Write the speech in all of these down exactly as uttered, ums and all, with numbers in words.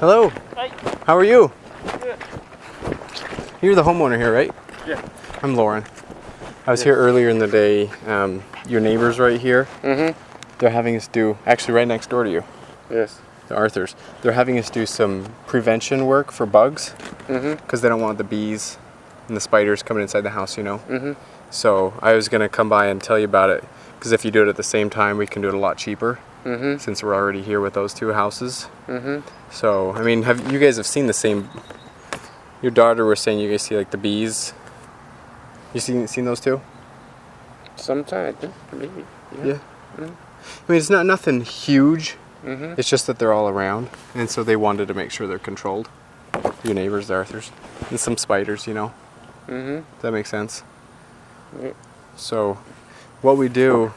Hello. Hi. How are you? Good. You're the homeowner here, right? Yeah. I'm Lauren. I was Yes. here earlier in the day. Um, your neighbors right here, Mm-hmm. they're having us do, actually right next door to you, Yes. the Arthurs, they're having us do some prevention work for bugs Mm-hmm. because they don't want the bees and the spiders coming inside the house, you know. Mm-hmm. So I was going to come by and tell you about it because if you do it at the same time, we can do it a lot cheaper Mm-hmm. since we're already here with those two houses. Mm-hmm. So, I mean, have you guys have seen the same, your daughter was saying you guys see like the bees. You seen seen those too? Sometimes, I think, maybe. Yeah. Mm-hmm. I mean, it's not nothing huge. Mm-hmm. It's just that they're all around, and so they wanted to make sure they're controlled. Your neighbors, the Arthurs, and some spiders, you know. Mm-hmm. Does that make sense? Yeah. So, what we do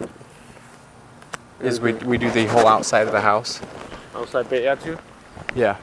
is we we do the whole outside of the house. Outside Bay Air too? Yeah.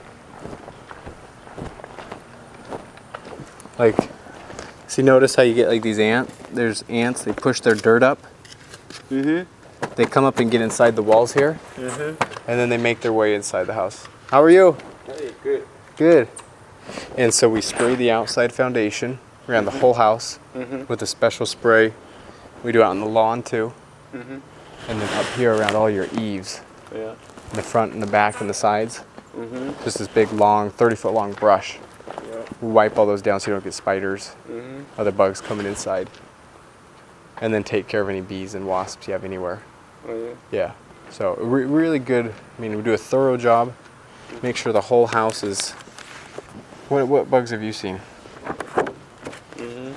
Like, see, notice how you get like these ant. There's ants. They push their dirt up. Mm-hmm. They come up and get inside the walls here, Mm-hmm. and then they make their way inside the house. How are you? Hey, good. Good. And so we spray the outside foundation around the whole house Mm-hmm. with a special spray. We do it out on the lawn too, Mm-hmm. and then up here around all your eaves, Yeah. in the front and the back and the sides. Mm-hmm. Just this big, long, thirty foot long brush. Yeah. We wipe all those down so you don't get spiders, Mm-hmm. other bugs coming inside. And then take care of any bees and wasps you have anywhere. Oh, yeah. Yeah. So re- really good. I mean, we do a thorough job. Make sure the whole house is. What what bugs have you seen? Mm-hmm.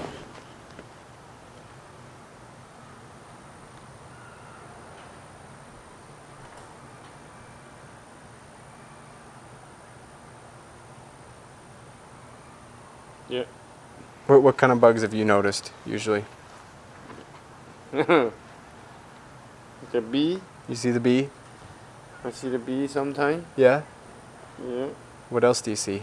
Yeah. What what kind of bugs have you noticed usually? The bee. You see the bee? I see the bee sometime. Yeah. Yeah. What else do you see?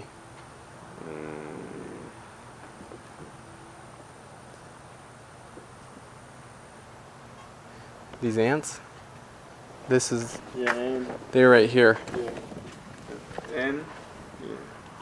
These ants? This is. Yeah, and They're right here. yeah. And yeah.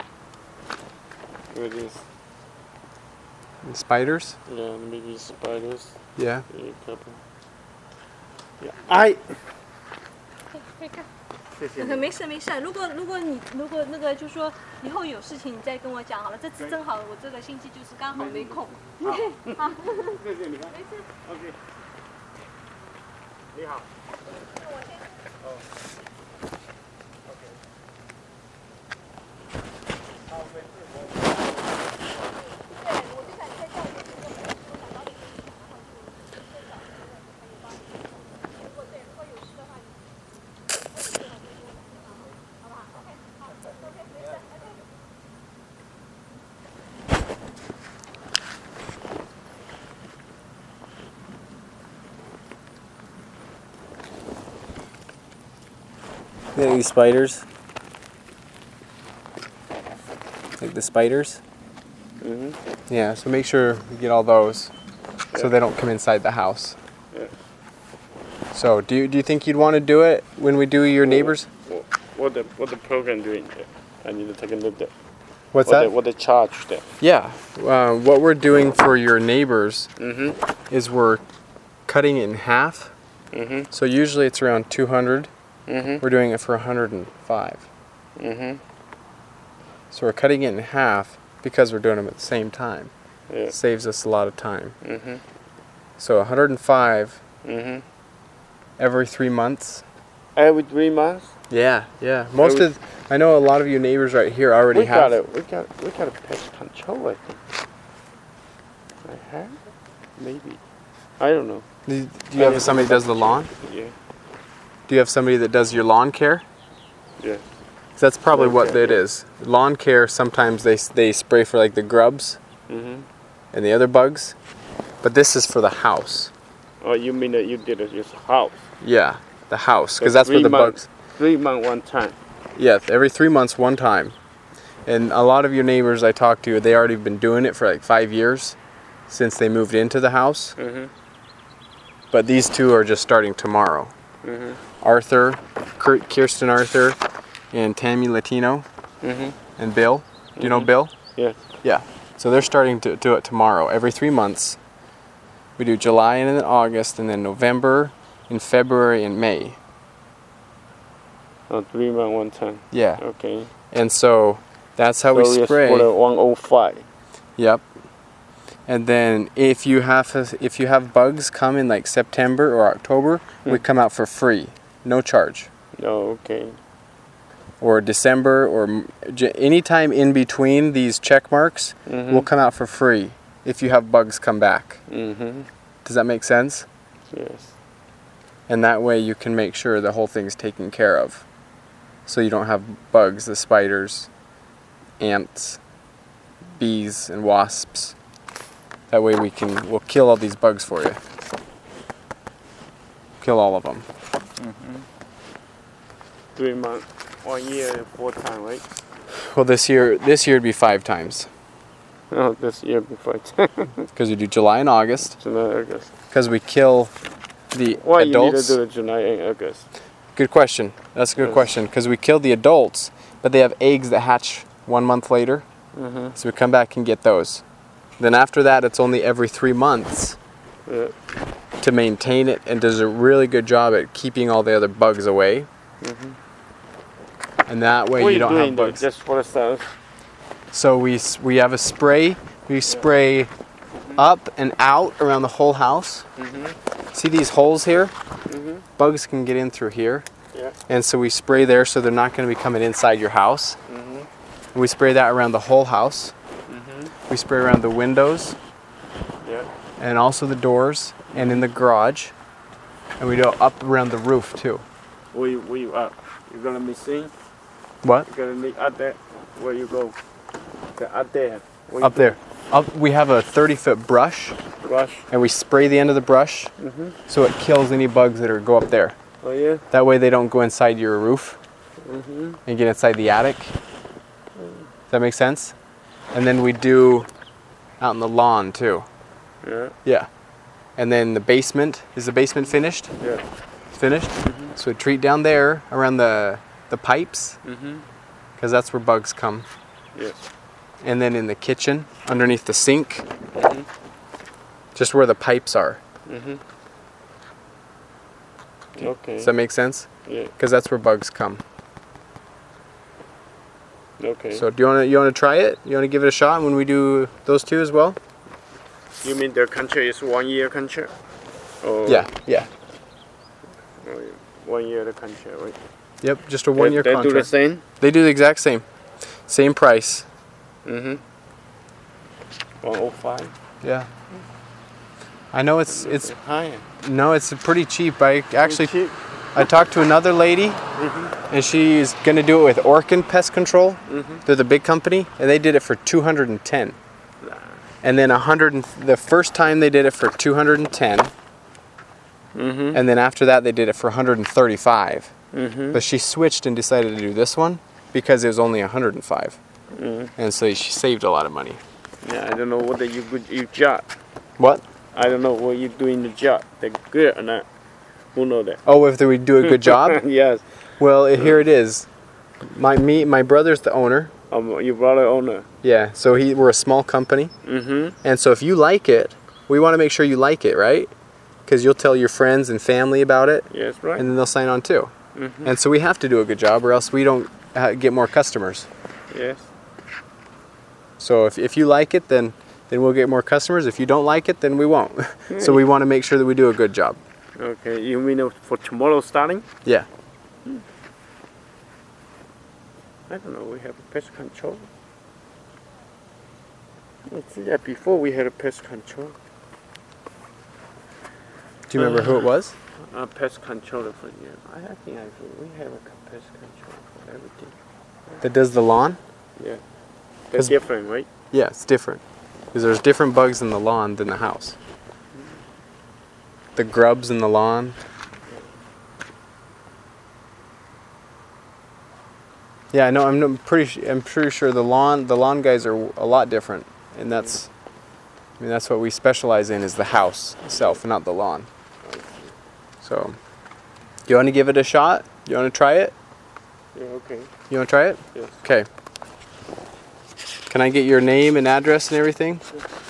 What is And spiders? yeah, maybe spiders. Yeah. Yeah, a couple. Yeah. I 可以看。 谢谢没事没事，如果如果你如果那个就说以后有事情你再跟我讲好了。这次正好我这个星期就是刚好没空。好， 谢谢你看。 没事。 OK。你好。哦。OK。好，没事，我。 对，我就想再叫你这个，我想早点跟你讲，然后就最早的那个可以帮你。如果对，如果有事的话，你我最好就跟我讲，好不好 ？OK， 好 ，OK， 没事 ，OK。 Yeah, these spiders. Like the spiders. Mhm. Yeah, so make sure you get all those so Yeah. they don't come inside the house. Yeah. So, do you, do you think you'd want to do it when we do your neighbors? What, what the what the program doing there? I need to take a look there. What's what that? The, what the charge there? Yeah. Uh, what we're doing for your neighbors Mhm. is we're cutting it in half. Mhm. So usually it's around two hundred. Mhm. We're doing it for one hundred five. Mhm. So we're cutting it in half because we're doing them at the same time. Yeah. It saves us a lot of time. Mhm. So one hundred five Mhm. every three months. Every three months. Yeah, yeah. Most Every- of, I know a lot of you neighbors right here already We have. got it. We got we got a pest control. I think. I have. Maybe. I don't know. Do do you have somebody that does the lawn? Yeah. Do you have somebody that does your lawn care? Yeah. 'Cause that's probably Lawn what care, it yeah. is. Lawn care, sometimes they they spray for like the grubs Mhm. and the other bugs, but this is for the house. Oh, you mean that you did it your house? Yeah, the house, because So that's where three the months- bugs. Three months one time. Yeah, every three months, one time. And a lot of your neighbors I talked to, they already been doing it for like five years, since they moved into the house. Mhm. But these two are just starting tomorrow. Mhm. Arthur, Kir- Kirsten Arthur, and Tammy Latino Mm-hmm. and Bill. Do you know Mhm. Bill? Yeah. Yeah. So they're starting to do it tomorrow. Every three months. We do July and then August and then November and February and May. Oh, three month one time. Yeah. Okay. And so that's how so we it's spray. for the one oh five. Yep. And then if you have if you have bugs come in like September or October, we Hmm. come out for free, no charge. Oh, okay. Or December or m- j- anytime in between these check marks, Mm-hmm. we'll come out for free if you have bugs come back. Mm-hmm. Does that make sense? Yes. And that way you can make sure the whole thing's taken care of. So you don't have bugs, the spiders, ants, bees, and wasps. That way we can, we'll kill all these bugs for you. Kill all of them. Three months, one year, and four time, right? Well, this year, this year it'd be five times. Oh, this year before. Because we do July and August. July, August. Because we kill the Why adults. you need to do it July and August? Good question. That's a good Yes. question. Because we kill the adults, but they have eggs that hatch one month later. Mm-hmm. So we come back and get those. Then after that, it's only every three months Yeah. to maintain it, and does a really good job at keeping all the other bugs away. Mm-hmm. And that way What you you don't doing have though? bugs. Just for the cells? So we s- we have a spray. We spray up and out around the whole house. Mm-hmm. See these holes here? Mm-hmm. Bugs can get in through here. Yeah. And so we spray there so they're not going to be coming inside your house. Mm-hmm. And we spray that around the whole house. Mm-hmm. We spray around the windows Yeah. and also the doors and in the garage. And we do it up around the roof too. Where you, where you up? You're gonna be seen? What? You're gonna be up there? Where you go? The up there. Where you Up there. Up, we have a thirty foot brush go? Brush. and we spray the end of the brush Mm-hmm. so it kills any bugs that are go up there. Oh yeah? That way they don't go inside your roof Mm-hmm. and get inside the attic. Does that make sense? And then we do out in the lawn too. Yeah. Yeah. And then the basement, is the basement finished? Yeah. Finished? So we treat down there around the the pipes Mm-hmm. because that's where bugs come. Yes. And then in the kitchen, underneath the sink, Mm-hmm. just where the pipes are. Mm-hmm. Okay. Does that make sense? Yeah. Because that's where bugs come. Okay. So do you want to you want to try it? You want to give it a shot when we do those two as well? You mean the contract is one year contract? Oh. Yeah, yeah. Oh, yeah. One year the contract, right? Yep, just a one year they, they contract. do the same? They do the exact same. Same price. Mm-hmm. one oh five. Yeah. I know it's it's higher. no, it's pretty cheap. I actually cheap. I talked to another lady Mm-hmm. and she's going to do it with Orkin Pest Control. Mm-hmm. They're the big company and they did it for two hundred ten. And then one hundred and, the first time they did it for two hundred ten, Mm-hmm. and then after that they did it for one hundred thirty-five. Mm-hmm. But she switched and decided to do this one because it was only one hundred five. Mm. And so she saved a lot of money. Yeah, I don't know whether you good you job. What? I don't know what you do in the job. They good or not. Who know that? Oh, if we do a good job? Yes. Well, here it is. My me, my brother's the owner. Um, your brother owner. Yeah, so he we're a small company, Mm-hmm. and so if you like it, we want to make sure you like it, right? Because you'll tell your friends and family about it, Yes, right. and then they'll sign on too. Mm-hmm. And so we have to do a good job, or else we don't uh, get more customers. Yes. So if if you like it, then then we'll get more customers. If you don't like it, then we won't. So we want to make sure that we do a good job. Okay. You mean uh, for tomorrow starting? Yeah. I don't know. We have pest control. Let's see that before we had a pest control. Do you remember who it was? Uh, pest controller for you. I, I think I we have a pest control for everything. That does the lawn? Yeah. They're 'Cause- different, right? Yeah, it's different. Because there's different bugs in the lawn than the house. The grubs in the lawn. Yeah, I know. I'm no- pretty. su- I'm pretty sure the lawn. The lawn guys are a lot different, and that's. I mean, that's what we specialize in is the house itself, and not the lawn. So, do you want to give it a shot? Do you want to try it? Yeah, okay. You want to try it? Yes. Okay. Can I get your name and address and everything? Yes.